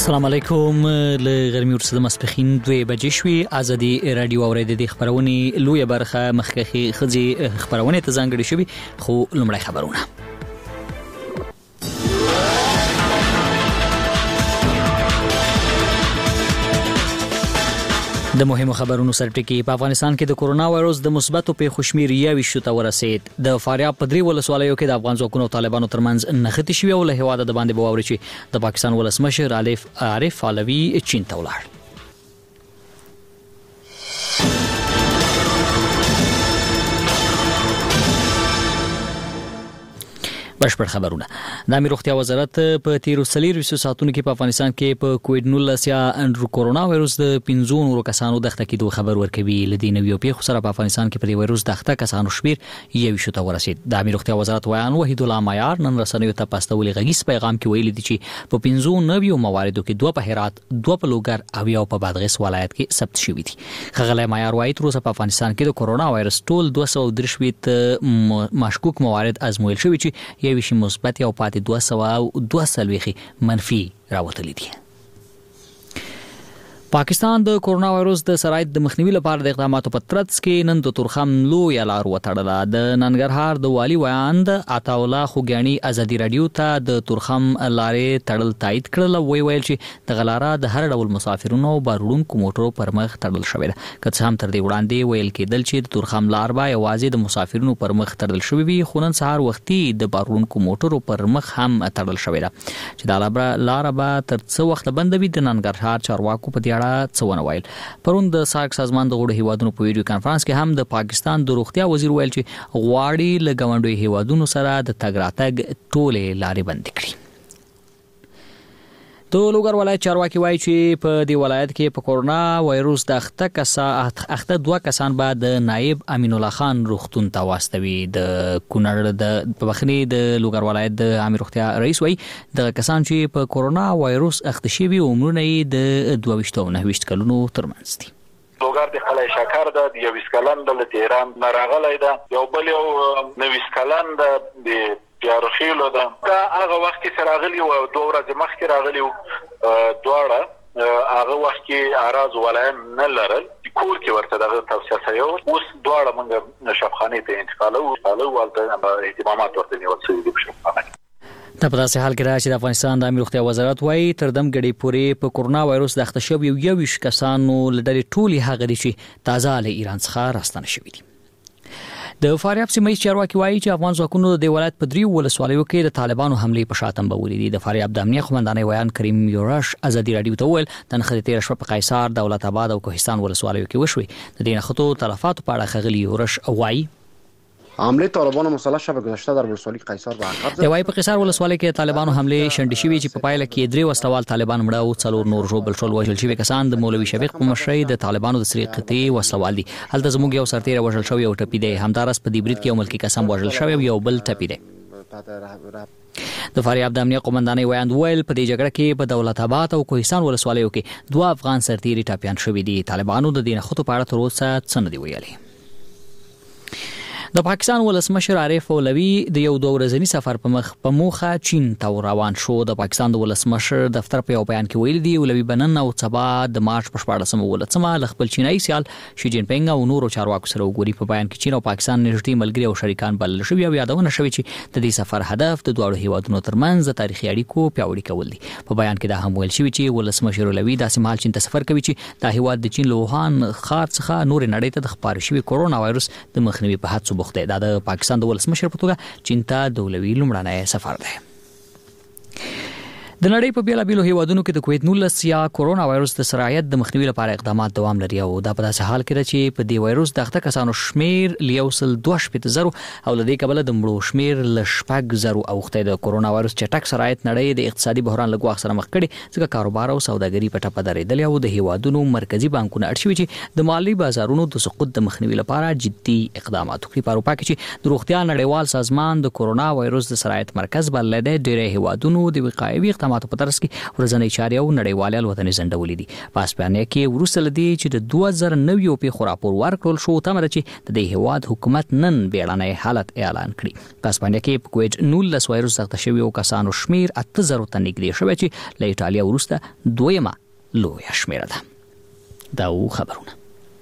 السلام علیکم. له غرمې ورسره مسپخین 2 بجې شوې. ازادي رادیو اوریدلې خبرونه لوی برخه مخکخي خزي خبرونه ته ځانګړي شوې خو لمړی خبرونه. د مهمو خبرونو سرټکی په افغانستان کې د کورونا وایروس د مثبتو پیښو شمیر 21 ته ورسید. د فاریاب په درې ولسوالیو کې د افغان ځواکونو او طالبانو ترمنځ نښتې شوې او له هواده د باندې باور چې د پاکستان ولسمشر عارف علوي چین ته ولاړ. بشپړ خبرونه. د امیر روغتیا وزارت په 13 ساعتونو کې په افغانستان کې په کووډ-19 یا کورونا وایروس د 15 نورو کسانو د اخته کېدو خبر ورکوي. لدې نویو پیښو سره په افغانستان کې په وایروس د اخته کسانو شمیر 21 ته ورسید. د امیر روغتیا وزارت وایان وحید الله معیار نن رسنیو ته پاستولې غږیز پیغام کې ویلي دي چې په 15 نویو مواردو کې 2 په هرات، 2 په لوګر او 1 په بادغیس ولایت کې ثبت شوي دي. خغلی معیار وایي تر اوسه په افغانستان کې د کورونا وایروس ټول 223 مشکوک موارد ازمویل شوي چې یوشي مثبت او پاتې 222 منفي راوتلي دي. پاکستان د کورونا وایروس د سرایت د مخنیوي لپاره د اقداماتو په ترڅ کې نن د تورخم لویه لار وتړله. د ننګرهار د والي ویاند عطاالله خوګیاني ازادي رادیو ته د تورخم لارې تړل تایید کړل. ویل چې د غلاره د هر ډول مسافرونو او باروړونکو موټرو پر مخ تړل شوې ده. که څه هم تر دې وړاندې ویل کېدل چې د تورخم لار به یوازې د مسافرونو پر مخ تړل شوې وي، خو نن سهار وختي د باروړونکو موټرو پر مخ هم تړل شوې ده چې دا لار به تر څو وخت بند وي. د ننګرهار چارواکو په څونه ویل. پرون د ساک سازمان د غړو هیوادونو په ویډیو کانفرنس کې هم د پاکستان د روغتیا وزیر ویل چې غواړي له ګاونډیو هیوادونو سره د تګ راتګ ټولې لارې بند کړي. د لوګر ولایت چارواکي وایي چې په دې ولایت کې په کورونا وایروس د اخته 2 کسان به د نائب امین الله خان روغتون ته واستوي. د کونړ د بخنی د لوګر ولایت د عامه روغتیا رئیس وایي د کسان چې په کورونا وایروس اخته شوي عمرونه یې د 22 او 29 کلونو ترمنځ دي. لوګر د خلای شکر د 21 کلن د تهران ناراغلی ده، یو بل یو 19 کلن د پیارخیلو ده. دا هغه وخت کې راغلی او 2 ورځې مخکې راغلی دواړه هغه وخت کې اراز ولایت نه لرل، کور کې ورته دغه توصیه شوی. اوس دواړه موږ شفاخانه ته انتقالو ولته اهتمامات ورته نیول شوي دي په شفاخانه. د په داسې حال کې راځي د افغانستان د امیر روغتیا وزارت وایي تر دم غړي پورې په کورونا وایروس د اخته شوی 21 کسانو لړۍ ټولي هغه دي چې تازه له ایران څخه راستنه شوي دي. د فاریاب سیمه چارواکي وایي چې افغان ځواکونو د ولایت په 3 ولسوالیو کې د طالبانو حمله په شاتم بولې دي. د فاریاب د امنیه قومندان ویان کریم یورش ازادي رادیو ته ویل د نخښې 13 شپه په قیصار، دولت آباد او کوهستان ولسوالیو کې وشوي. د دې نښتو تلفات په اړه خغلی یورش وایي حمله طالبان مسلح شب گذشته در ولسوالی قیصار به عقب زد. وایي په قیصار ولسوالی کې طالبانو حمله شنډې شوې چې په پایله کې 3 وسوال طالبان مړه او 4 نور ژوبل شول. وژل شوی کسان د مولوي شفیق په مشرۍ د طالبانو د سریقتي وسوال دي. هلته زموږ یو سرتیره وژل شوی او ټپي دی. همدارس په دې برید کې یو ملکی قسم وژل شوی او یو بل ټپي دی. د فاریاب د امنیه قومندان ویاند ویل په دې جګړه کې په دولت آباد او کوهستان ولسوالیو کې 2 افغان سرتیري ټاپیان شوي دي. طالبانو د دې نښتو په اړه تر اوسه څه نه دی ویلي. د پاکستان ولسمشر عارف علوي د یو 2 ورځني سفر په موخه چین ته روان شو. د پاکستان د ولسمشر دفتر په یو بیان کې ویل دی علوي بنن او سبا د مارچ په 14 خپل چینایي سیال شي جین پینګ او نورو چارواکو سره وګوري. په بیان کې چین او پاکستان نږدې ملګري او شریکان بلل شوي او یادونه شوي چې د دې سفر هدف د دوه هیوادونو ترمنځ تاریخي اړیکو پیاوړي کول دي. په بیان کې دا هم ویل شوی چې ولسمشر علوي داسې مهال چین ته سفر کوي چې د هیواد د چین له ووهان ښار څخه نور نړۍ ته د خپاره شوی کورونا وایروس د مخنیوي په هڅو بوخت دی. دا د پاکستان د ولسمشر په توګه چین ته د علوي لومړنی سفر دی. د نړۍ په بیلابیلو هیوادونو کې د کووډ-19 یا کورونا وایروس د سرایت د مخنیوي لپاره اقدامات دوام لري او دا په داسې حال کې ده چې په دې وایروس د اخته کسانو شمیر لیوسل 2.0 او لدې کبله د مړو شمیر ل 4.0 اوخته. د کورونا وایروس چټک سرایت نړۍ د اقتصادي بحران له ګواښ سره مخ کړي، ځکه کاروبار او سوداګري په ټپه درېدلې او د هیوادونو مرکزی بانکونه اړ شوي چې د مالی بازارونو د سقوط د مخنیوي لپاره جدي اقدامات وکړي. په اروپا کې چې د روغتیا نړیوال سازمان د کورونا وایروس د سرایت مرکز بلل دی، ډېری هیوادونو د وقایوي اقداماتو اقداماتو په ترڅ کې ورځنی چارې او نړیوال الوتنې ځنډولې دي. په اسپانیا کې وروسته لدی چې د 2009 پیښو راپور ورکړل شو تمره چې د دې هواد حکومت نن بیړنی حالت اعلان کړی. په اسپانیا کې په کووډ 19 وایرس سخت شویو کسانو شمیر 8000 ته نږدې شوی چې له ایټالیا وروسته دویمه لویه شمیره ده. دا خبرونه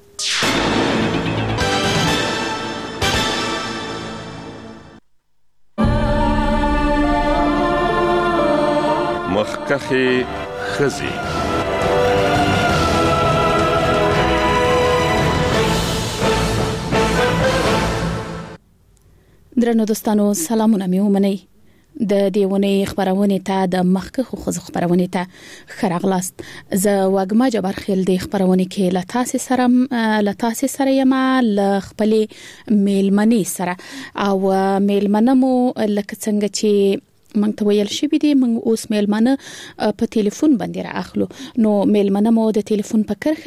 مخکخي خزي. درنو دوستانو سلامونه مې ومنئ. د دیونه خبرونه ته د مخکخو خزو خبرونه ته خراغلاست. زه واګما جبر خیل د خبرونه کې لتاسې سره یم ل خپل میلمنې سره او میلمنمو لکه څنګه چې مونږ ته ویل شي بي دي مونږ اوس میلمنه په ټلیفون باندې راخلو. نو میلمنه مو د ټلیفون په کرخه